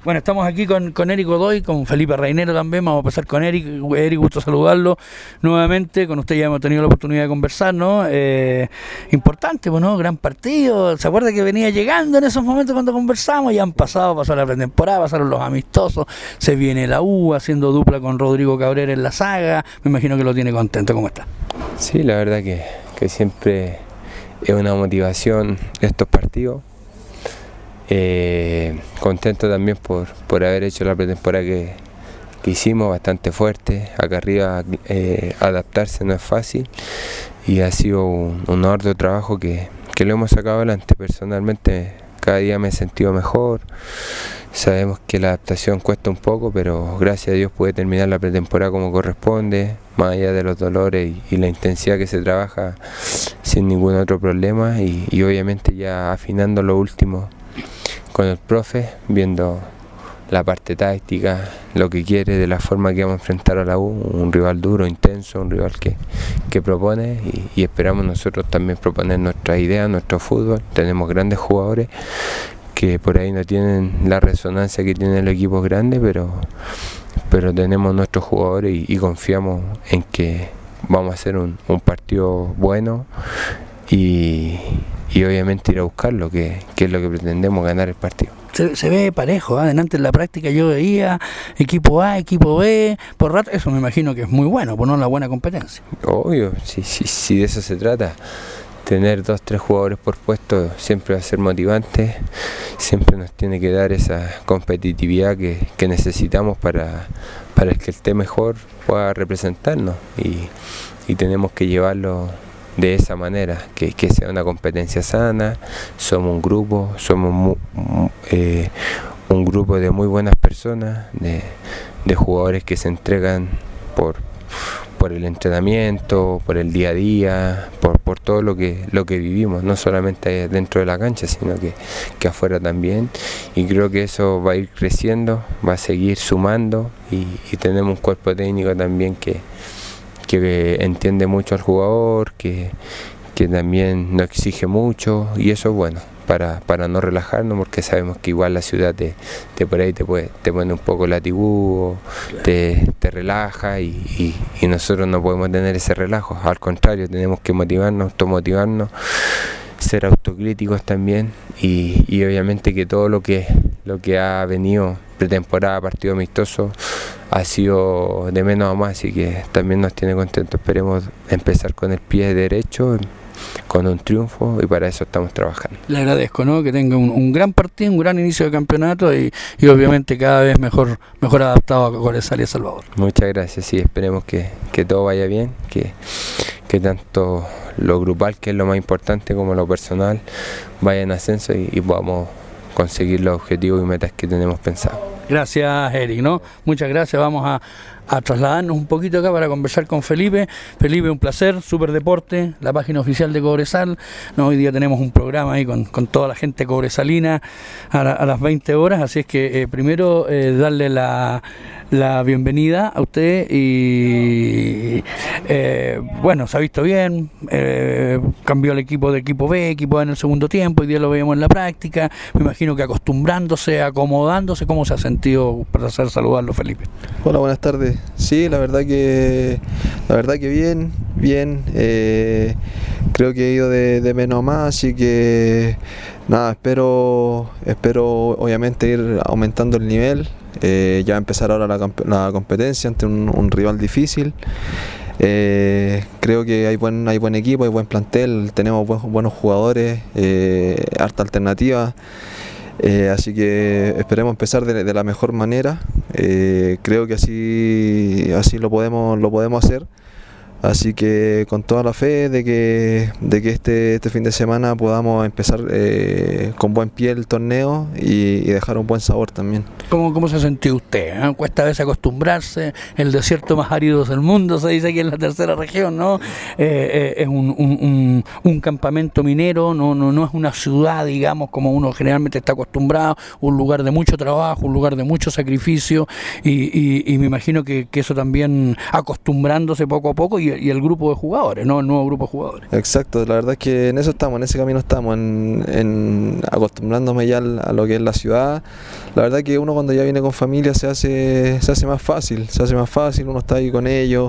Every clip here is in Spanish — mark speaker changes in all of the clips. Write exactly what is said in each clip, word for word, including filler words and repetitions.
Speaker 1: Bueno, estamos aquí con, con Eric Godoy, con Felipe Reinero también. Vamos a pasar con Eric. Eric, gusto saludarlo nuevamente. Con usted ya hemos tenido la oportunidad de conversar, ¿no? Eh, importante, pues, ¿no? Gran partido. ¿Se acuerda que venía llegando en esos momentos cuando conversamos? Ya han pasado, pasó la pretemporada, pasaron los amistosos. Se viene la U haciendo dupla con Rodrigo Cabrera en la saga. Me imagino que lo tiene contento. ¿Cómo está?
Speaker 2: Sí, la verdad que, que siempre es una motivación estos partidos. Eh, contento también por, por haber hecho la pretemporada que, que hicimos, bastante fuerte. Acá arriba eh, adaptarse no es fácil y ha sido un, un arduo trabajo que, que lo hemos sacado adelante. Personalmente cada día me he sentido mejor. Sabemos que la adaptación cuesta un poco, pero gracias a Dios pude terminar la pretemporada como corresponde, más allá de los dolores y, y la intensidad que se trabaja sin ningún otro problema, y, y obviamente ya afinando lo último con el profe, viendo la parte táctica, lo que quiere, de la forma que vamos a enfrentar a la U, un rival duro, intenso, un rival que, que propone, y, y esperamos nosotros también proponer nuestras ideas, nuestro fútbol. Tenemos grandes jugadores que por ahí no tienen la resonancia que tienen los equipos grandes, pero, pero tenemos nuestros jugadores y, y confiamos en que vamos a hacer un, un partido bueno y, y obviamente ir a buscarlo, que, que es lo que pretendemos, ganar el partido.
Speaker 1: Se, se ve parejo, ¿eh? Adelante en la práctica yo veía equipo A, equipo B, por rato, eso me imagino que es muy bueno, por no la buena competencia.
Speaker 2: Obvio, si, si, si de eso se trata. Tener dos, tres jugadores por puesto siempre va a ser motivante, siempre nos tiene que dar esa competitividad que, que necesitamos para, para el que esté mejor pueda representarnos, y, y tenemos que llevarlo de esa manera, que, que sea una competencia sana. Somos un grupo, somos mu, mu, eh, un grupo de muy buenas personas, de, de jugadores que se entregan por por el entrenamiento, por el día a día, por, por todo lo que, lo que vivimos, no solamente dentro de la cancha, sino que, que afuera también, y creo que eso va a ir creciendo, va a seguir sumando, y, y tenemos un cuerpo técnico también que, que entiende mucho al jugador, que, que también nos exige mucho, y eso es bueno. Para, para no relajarnos, porque sabemos que igual la ciudad te, te por ahí te, puede, te pone un poco latiguo, te, te relaja, y, y, y nosotros no podemos tener ese relajo, al contrario, tenemos que motivarnos, automotivarnos, ser autocríticos también, y, y obviamente que todo lo que, lo que ha venido pretemporada, partido amistoso, ha sido de menos a más, así que también nos tiene contentos. Esperemos empezar con el pie derecho, con un triunfo, y para eso estamos trabajando.
Speaker 1: Le agradezco, ¿no? Que tenga un, un gran partido, un gran inicio de campeonato, y, y obviamente cada vez mejor mejor adaptado a Cobresal y a Salvador.
Speaker 2: Muchas gracias, sí, esperemos que, que todo vaya bien, que, que tanto lo grupal, que es lo más importante, como lo personal vaya en ascenso, y, y podamos conseguir los objetivos y metas que tenemos pensados.
Speaker 1: Gracias, Eric, ¿no? Muchas gracias. Vamos a, a trasladarnos un poquito acá para conversar con Felipe. Felipe, un placer, Super Deporte, la página oficial de Cobresal, ¿no? Hoy día tenemos un programa ahí con, con toda la gente cobresalina a, la, a las veinte horas, así es que eh, primero eh, darle la, la bienvenida a usted, y eh, bueno, se ha visto bien, eh, cambió el equipo de equipo B, equipo A en el segundo tiempo, hoy día lo veíamos en la práctica, me imagino que acostumbrándose, acomodándose. ¿Cómo se ha sentido? Para hacer saludarlo, Felipe.
Speaker 3: Hola, buenas tardes. Sí, la verdad que la verdad que bien, bien. Eh, creo que he ido de, de menos a más, así que nada, espero, espero obviamente ir aumentando el nivel. Eh, ya empezar ahora la, la competencia ante un, un rival difícil. Eh, creo que hay buen, hay buen equipo, hay buen plantel, tenemos buen, buenos jugadores, eh, harta alternativa. Eh, así que esperemos empezar de, de la mejor manera. Eh, creo que así, así lo podemos, lo podemos hacer. Así que con toda la fe de que, de que este, este fin de semana podamos empezar eh, con buen pie el torneo y, y dejar un buen sabor también.
Speaker 1: ¿Cómo, cómo se sintió usted? ¿Eh? Cuesta a veces acostumbrarse, el desierto más árido del mundo, se dice aquí en la tercera región, ¿no? Eh, eh, es un, un, un, un campamento minero, no, no, no es una ciudad, digamos, como uno generalmente está acostumbrado, un lugar de mucho trabajo, un lugar de mucho sacrificio, y, y, y me imagino que, que eso también, acostumbrándose poco a poco, y y el grupo de jugadores, ¿no? El nuevo grupo de jugadores.
Speaker 3: Exacto, la verdad es que en eso estamos, en ese camino estamos, en, en acostumbrándome ya a lo que es la ciudad. La verdad que uno cuando ya viene con familia se hace, se hace más fácil, se hace más fácil, uno está ahí con ellos.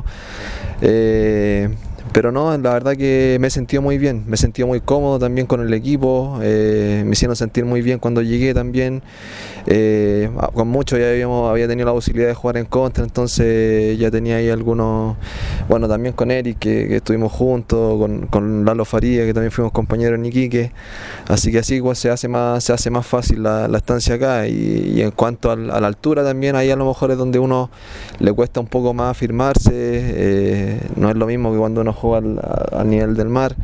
Speaker 3: Eh, Pero no, la verdad que me he sentido muy bien, me he sentido muy cómodo también con el equipo, eh, me hicieron sentir muy bien cuando llegué también, eh, con muchos ya habíamos, había tenido la posibilidad de jugar en contra, entonces ya tenía ahí algunos, bueno también con Eric que, que estuvimos juntos, con, con Lalo Faría que también fuimos compañeros en Iquique, así que así igual se hace más, se hace más fácil la, la estancia acá y, y en cuanto a, a la altura también ahí a lo mejor es donde uno le cuesta un poco más afirmarse, eh, no es lo mismo que cuando uno juega Al, al nivel del mar,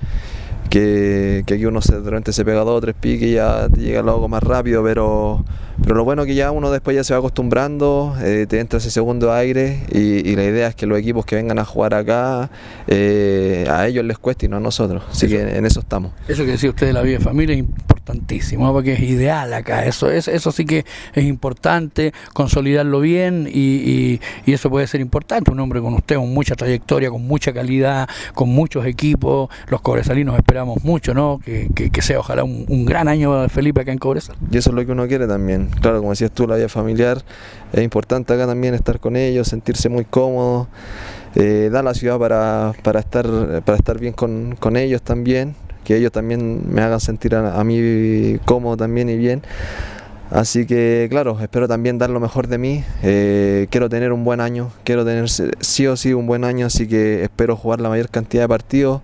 Speaker 3: que, que aquí uno se, de repente se pega dos o tres piques y ya te llega luego más rápido, pero, pero lo bueno es que ya uno después ya se va acostumbrando, eh, te entra ese segundo aire y, y la idea es que los equipos que vengan a jugar acá, eh, a ellos les cueste y no a nosotros, así eso, que en eso estamos.
Speaker 1: Eso que decía usted de la vida de familia es importantísimo, ¿no? Porque es ideal acá, eso es eso sí que es importante, consolidarlo bien y, y, y eso puede ser importante, un hombre con usted, con mucha trayectoria, con mucha calidad, con muchos equipos, los cobresalinos esperamos mucho, ¿no? Que, que, que sea ojalá un, un gran año de Felipe acá en Cobresal.
Speaker 3: Y eso es lo que uno quiere también, claro, como decías tú, la vida familiar, es importante acá también estar con ellos, sentirse muy cómodo, eh, dar la ciudad para, para, estar, para estar bien con, con ellos también, que ellos también me hagan sentir a, a mí cómodo también y bien. Así que claro, espero también dar lo mejor de mí, eh, quiero tener un buen año, quiero tener sí o sí un buen año, así que espero jugar la mayor cantidad de partidos,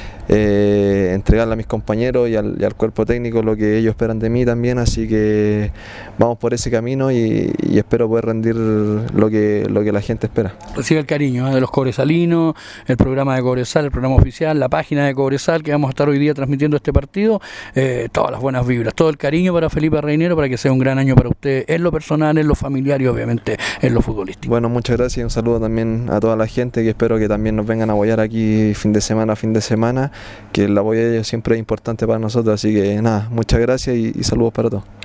Speaker 3: eh, entregarle a mis compañeros y al, y al cuerpo técnico lo que ellos esperan de mí también, así que vamos por ese camino y, y espero poder rendir lo que, lo que la gente espera.
Speaker 1: Recibe el cariño, ¿eh? De los cobresalinos, el programa de Cobresal, el programa oficial, la página de Cobresal que vamos a estar hoy día transmitiendo este partido, eh, todas las buenas vibras, todo el cariño para Felipe Reinero para que sea un gran año para usted en lo personal, en lo familiar y obviamente en lo futbolístico.
Speaker 3: Bueno, muchas gracias y un saludo también a toda la gente que espero que también nos vengan a apoyar aquí fin de semana a fin de semana, que el apoyo de ellos siempre es importante para nosotros, así que nada, muchas gracias y, y saludos para todos.